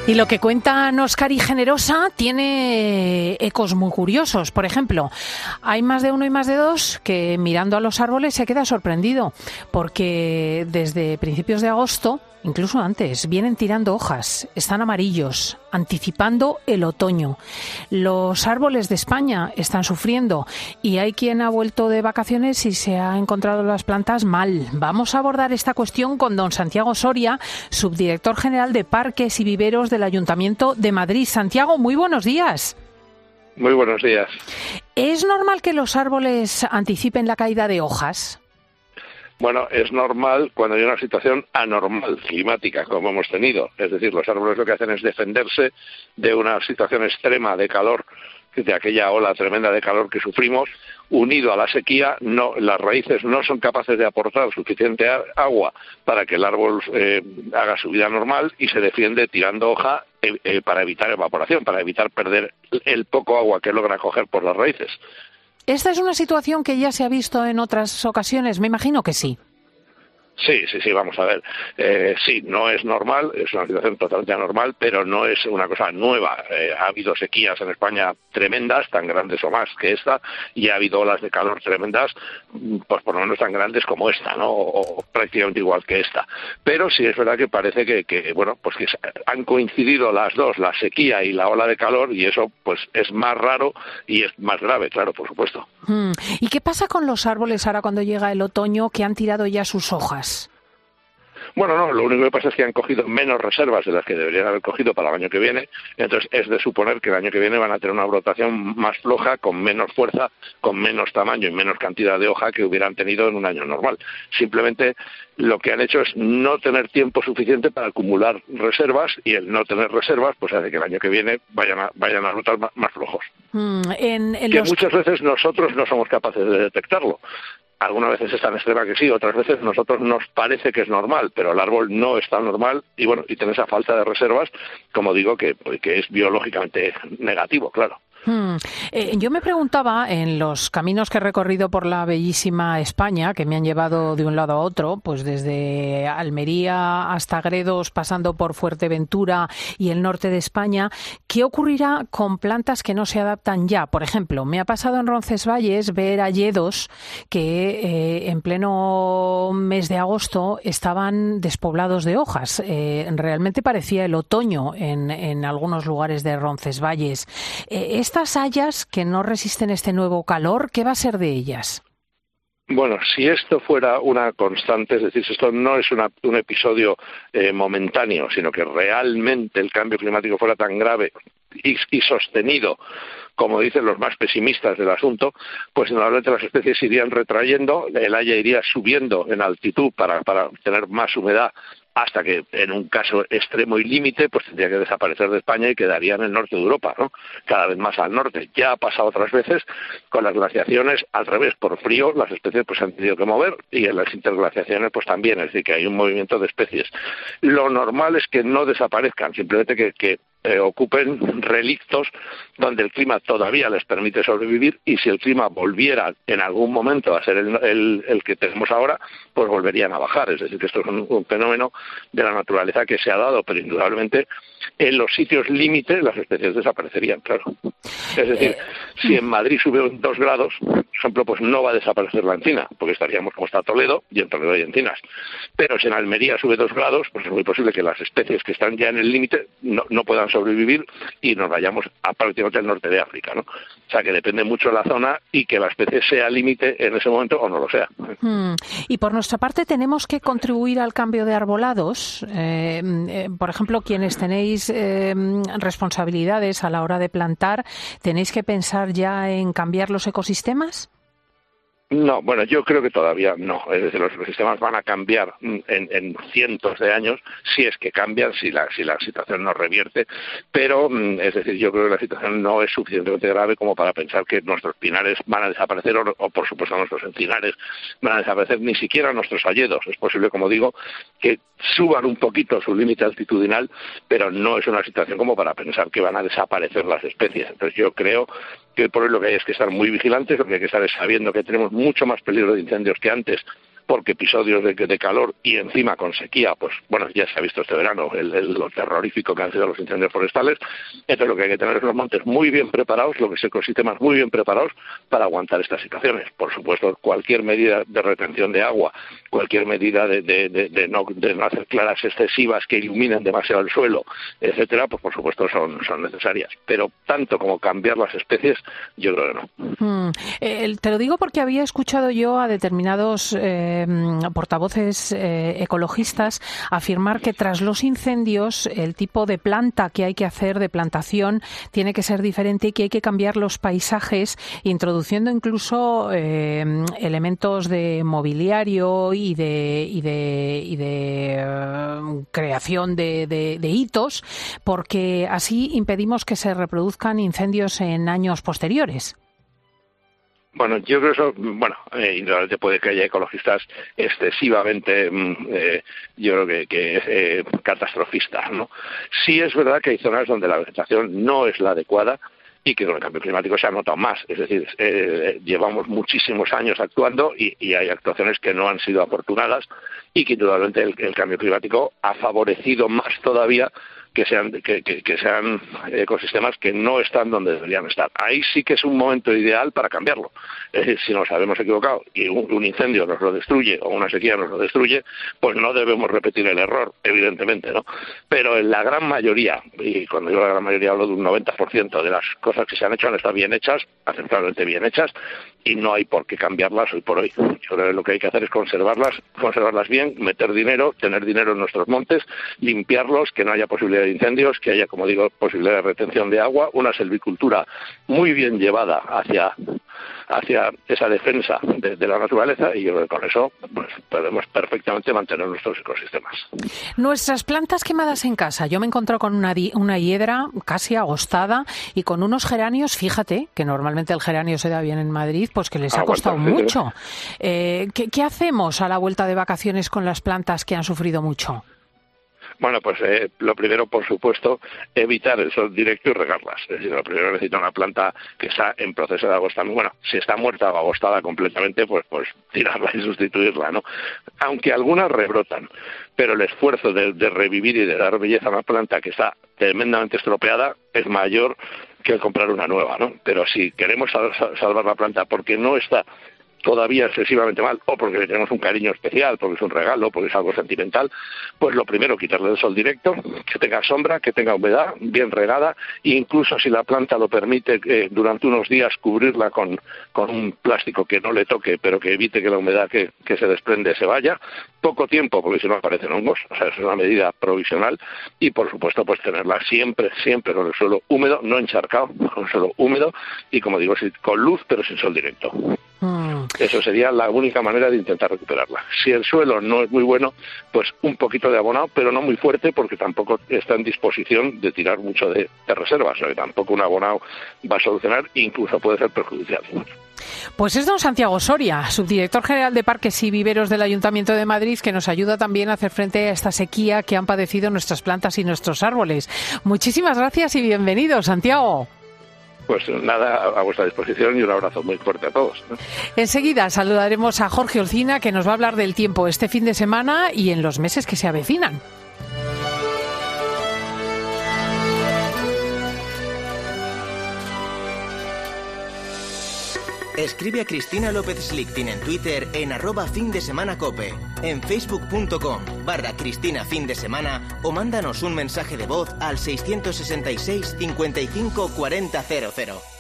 Y lo que cuentan Óscar y Generosa tiene ecos muy curiosos. Por ejemplo, hay más de uno y más de dos que mirando a los árboles se queda sorprendido porque desde principios de agosto, incluso antes, vienen tirando hojas, están amarillos, anticipando el otoño. Los árboles de España están sufriendo y hay quien ha vuelto de vacaciones y se ha encontrado las plantas mal. Vamos a abordar esta cuestión con don Santiago Soria, subdirector general de Parques y Viveros del Ayuntamiento de Madrid. Santiago, muy buenos días. Muy buenos días. ¿Es normal que los árboles anticipen la caída de hojas? Bueno, es normal cuando hay una situación anormal, climática, como hemos tenido. Es decir, los árboles lo que hacen es defenderse de una situación extrema de calor, de aquella ola tremenda de calor que sufrimos, unido a la sequía. Las raíces no son capaces de aportar suficiente agua para que el árbol haga su vida normal y se defiende tirando hoja para evitar evaporación, para evitar perder el poco agua que logra coger por las raíces. ¿Esta es una situación que ya se ha visto en otras ocasiones? Me imagino que sí. Sí, vamos a ver. Sí, no es normal, es una situación totalmente anormal, pero no es una cosa nueva. Ha habido sequías en España tremendas, tan grandes o más que esta, y ha habido olas de calor tremendas, pues por lo menos tan grandes como esta, ¿no? O prácticamente igual que esta. Pero sí es verdad que parece que han coincidido las dos, la sequía y la ola de calor, y eso pues es más raro y es más grave, claro, por supuesto. ¿Y qué pasa con los árboles ahora cuando llega el otoño que han tirado ya sus hojas? Bueno, no, lo único que pasa es que han cogido menos reservas de las que deberían haber cogido para el año que viene, entonces es de suponer que el año que viene van a tener una brotación más floja, con menos fuerza, con menos tamaño y menos cantidad de hoja que hubieran tenido en un año normal. Simplemente lo que han hecho es no tener tiempo suficiente para acumular reservas, y el no tener reservas pues hace que el año que viene vayan a brotar más flojos. Muchas veces nosotros no somos capaces de detectarlo. Algunas veces es tan extrema que sí, otras veces nosotros nos parece que es normal, pero el árbol no está normal y tiene esa falta de reservas, como digo, que es biológicamente negativo, claro. Yo me preguntaba, en los caminos que he recorrido por la bellísima España, que me han llevado de un lado a otro, pues desde Almería hasta Gredos, pasando por Fuerteventura y el norte de España, ¿qué ocurrirá con plantas que no se adaptan ya? Por ejemplo, me ha pasado en Roncesvalles ver hayedos que en pleno mes de agosto estaban despoblados de hojas. Realmente parecía el otoño en algunos lugares de Roncesvalles. Estas hayas que no resisten este nuevo calor, ¿qué va a ser de ellas? Bueno, si esto fuera una constante, es decir, si esto no es un episodio momentáneo, sino que realmente el cambio climático fuera tan grave y sostenido, como dicen los más pesimistas del asunto, pues normalmente las especies irían retrayendo, el haya iría subiendo en altitud para tener más humedad, hasta que en un caso extremo y límite pues tendría que desaparecer de España y quedaría en el norte de Europa, ¿no? Cada vez más al norte. Ya ha pasado otras veces con las glaciaciones, al revés, por frío las especies pues se han tenido que mover, y en las interglaciaciones pues también, es decir, que hay un movimiento de especies. Lo normal es que no desaparezcan, simplemente que ocupen relictos donde el clima todavía les permite sobrevivir, y si el clima volviera en algún momento a ser el que tenemos ahora, pues volverían a bajar. Es decir, que esto es un fenómeno de la naturaleza que se ha dado, pero indudablemente en los sitios límites las especies desaparecerían, claro. Es decir, si en Madrid sube 2 grados, por ejemplo, pues no va a desaparecer la encina, porque estaríamos como está Toledo, y en Toledo hay encinas. Pero si en Almería sube 2 grados, pues es muy posible que las especies que están ya en el límite no puedan sobrevivir y nos vayamos a prácticamente el norte de África, ¿no? O sea, que depende mucho de la zona y que la especie sea límite en ese momento o no lo sea. Y por nuestra parte tenemos que contribuir al cambio de arbolados. Por ejemplo, quienes tenéis responsabilidades a la hora de plantar, ¿tenéis que pensar ya en cambiar los ecosistemas? No, bueno, yo creo que todavía no. Es decir, los ecosistemas van a cambiar en cientos de años, si es que cambian, si la situación no revierte, pero es decir, yo creo que la situación no es suficientemente grave como para pensar que nuestros pinares van a desaparecer o por supuesto nuestros encinares van a desaparecer, ni siquiera nuestros hayedos. Es posible, como digo, que suban un poquito su límite altitudinal, pero no es una situación como para pensar que van a desaparecer las especies. Entonces yo creo que por lo que hay es que estar muy vigilantes, lo que hay que estar es sabiendo que tenemos mucho más peligro de incendios que antes, porque episodios de calor y encima con sequía, pues bueno, ya se ha visto este verano lo terrorífico que han sido los incendios forestales. Entonces lo que hay que tener es los montes muy bien preparados, los ecosistemas muy bien preparados para aguantar estas situaciones. Por supuesto, cualquier medida de retención de agua, cualquier medida de no hacer claras excesivas que iluminen demasiado el suelo, etcétera, pues por supuesto son necesarias. Pero tanto como cambiar las especies, yo creo que no. Te lo digo porque había escuchado yo a determinados portavoces ecologistas afirmar que tras los incendios el tipo de planta que hay que hacer, de plantación, tiene que ser diferente y que hay que cambiar los paisajes, introduciendo incluso elementos de mobiliario y de creación de hitos, porque así impedimos que se reproduzcan incendios en años posteriores. Bueno, yo creo eso, indudablemente puede que haya ecologistas excesivamente, yo creo que catastrofistas, ¿no? Sí es verdad que hay zonas donde la vegetación no es la adecuada y que con el cambio climático se ha notado más. Es decir, llevamos muchísimos años actuando y hay actuaciones que no han sido afortunadas y que indudablemente el cambio climático ha favorecido más todavía que sean ecosistemas que no están donde deberían estar. Ahí sí que es un momento ideal para cambiarlo. Es decir, si nos habemos equivocado y un incendio nos lo destruye o una sequía nos lo destruye, pues no debemos repetir el error, evidentemente, ¿no? Pero en la gran mayoría, y cuando digo la gran mayoría hablo de un 90% de las cosas que se han hecho han estado bien hechas, aceptablemente bien hechas, y no hay por qué cambiarlas hoy por hoy. Yo creo que lo que hay que hacer es conservarlas bien, meter dinero, tener dinero en nuestros montes, limpiarlos, que no haya posibilidad de incendios, que haya, como digo, posibilidad de retención de agua, una silvicultura muy bien llevada hacia esa defensa de la naturaleza, y yo creo que con eso pues podemos perfectamente mantener nuestros ecosistemas. Nuestras plantas quemadas en casa. Yo me he encontrado con una hiedra casi agostada y con unos geranios, fíjate, que normalmente el geranio se da bien en Madrid, pues que les ha costado mucho. ¿Qué hacemos a la vuelta de vacaciones con las plantas que han sufrido mucho? Bueno, pues lo primero, por supuesto, evitar el sol directo y regarlas. Es decir, lo primero necesita una planta que está en proceso de agostamiento. Bueno, si está muerta o agostada completamente, pues tirarla y sustituirla, ¿no? Aunque algunas rebrotan, pero el esfuerzo de revivir y de dar belleza a una planta que está tremendamente estropeada es mayor que el comprar una nueva, ¿no? Pero si queremos salvar la planta porque no está todavía excesivamente mal, o porque le tenemos un cariño especial, porque es un regalo, porque es algo sentimental, pues lo primero, quitarle el sol directo, que tenga sombra, que tenga humedad, bien regada, e incluso si la planta lo permite, durante unos días cubrirla con un plástico que no le toque, pero que evite que la humedad que se desprende se vaya. Poco tiempo, porque si no aparecen hongos, o sea, es una medida provisional, y por supuesto pues tenerla siempre con el suelo húmedo, no encharcado, con el suelo húmedo, y como digo, con luz pero sin sol directo. Eso sería la única manera de intentar recuperarla. Si el suelo no es muy bueno, pues un poquito de abonado, pero no muy fuerte, porque tampoco está en disposición de tirar mucho de reservas, o sea, que tampoco un abonado va a solucionar, incluso puede ser perjudicial. Pues es don Santiago Soria, subdirector general de Parques y Viveros del Ayuntamiento de Madrid, que nos ayuda también a hacer frente a esta sequía que han padecido nuestras plantas y nuestros árboles. Muchísimas gracias y bienvenido, Santiago. Pues nada, a vuestra disposición y un abrazo muy fuerte a todos, ¿no? Enseguida saludaremos a Jorge Olcina, que nos va a hablar del tiempo este fin de semana y en los meses que se avecinan. Escribe a Cristina López Slichting en Twitter en @findesemanacope, en facebook.com/Cristina Fin de Semana o mándanos un mensaje de voz al 666 55 40 00.